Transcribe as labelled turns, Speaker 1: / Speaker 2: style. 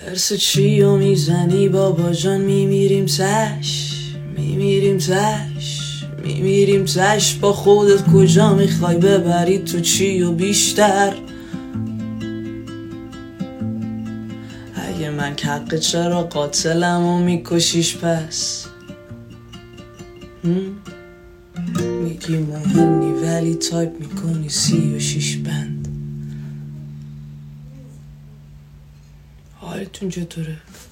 Speaker 1: هرس چیو میزنی بابا جان؟ میمیریم تش با خودت کجا میخوای ببری تو چی و بیشتر؟ اگه من حق چرا قاتلم و میکشیش پس؟ میگی مهمی ولی تایپ میکنی 36 بند. حالتون چطوره؟